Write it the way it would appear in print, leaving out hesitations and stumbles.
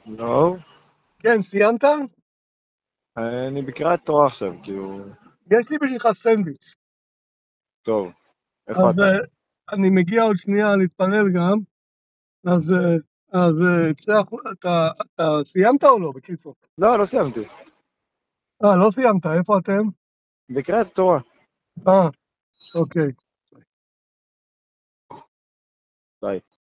לא, כן, סיימת? אני בקריאת תורה עכשיו, כאילו, יש לי בשבילך סנדוויץ'. טוב, איפה אז אתה? אני מגיע עוד שנייה להתפלל גם, אז אתה סיימת או לא, בקיצור? לא, לא סיימתי, לא סיימת, איפה אתם? בקריאת תורה. אה, אוקיי. ביי.